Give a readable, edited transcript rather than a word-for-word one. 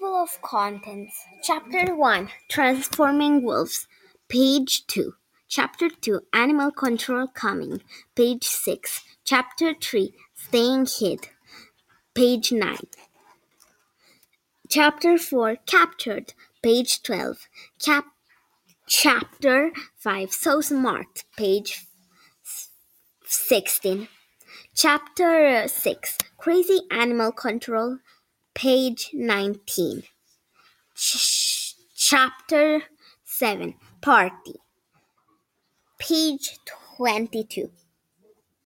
Table of Contents. Chapter 1 Transforming Wolves. Page 2. Chapter 2 Animal Control Coming. Page 6. Chapter 3 Staying Hid. Page 9. Chapter 4 Captured. Page 12. Chapter 5 So Smart. Page 16. Chapter 6 Crazy Animal Control. Page 19. Chapter 7 Party. Page 22.